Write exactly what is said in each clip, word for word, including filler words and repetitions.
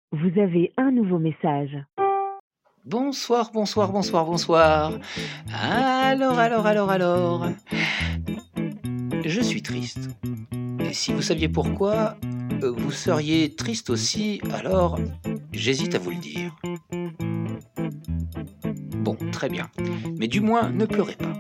Vous avez un nouveau message. Bonsoir, bonsoir, bonsoir, bonsoir. Alors, alors, alors, alors. Je suis triste. Et si vous saviez pourquoi, euh, vous seriez triste aussi, alors j'hésite à vous le dire. Bon, très bien. Mais du moins, ne pleurez pas.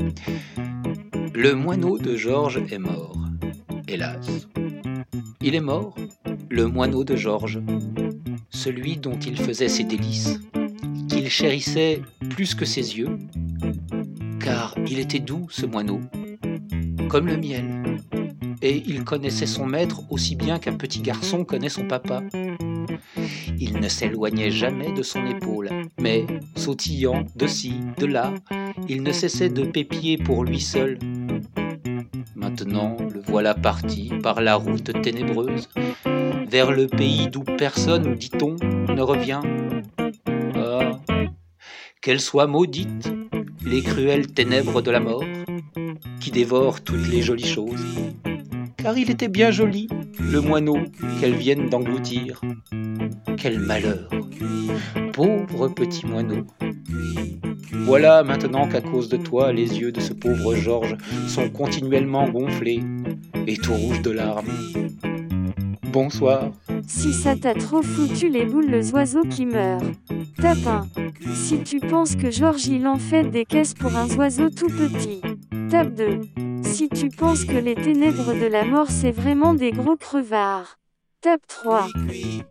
Le moineau de Georges est mort. Hélas. Il est mort, le moineau de Georges. Celui dont il faisait ses délices, qu'il chérissait plus que ses yeux, car il était doux, ce moineau, comme le miel, et il connaissait son maître aussi bien qu'un petit garçon connaît son papa. Il ne s'éloignait jamais de son épaule, mais, sautillant de ci, de là, il ne cessait de pépier pour lui seul. Maintenant, le voilà parti par la route ténébreuse, vers le pays d'où personne, dit-on, ne revient. Ah, qu'elles soient maudites, les cruelles ténèbres de la mort, qui dévorent toutes les jolies choses. Car il était bien joli, le moineau qu'elles viennent d'engloutir. Quel malheur, pauvre petit moineau. Voilà maintenant qu'à cause de toi, les yeux de ce pauvre Georges sont continuellement gonflés et tout rouges de larmes. Bonsoir. Si ça t'a trop foutu les boules, les oiseaux qui meurent. Tape un. Si tu penses que Georges il en fait des caisses pour un oiseau tout petit. Tape deux. Si tu penses que les ténèbres de la mort c'est vraiment des gros crevards. Tape trois.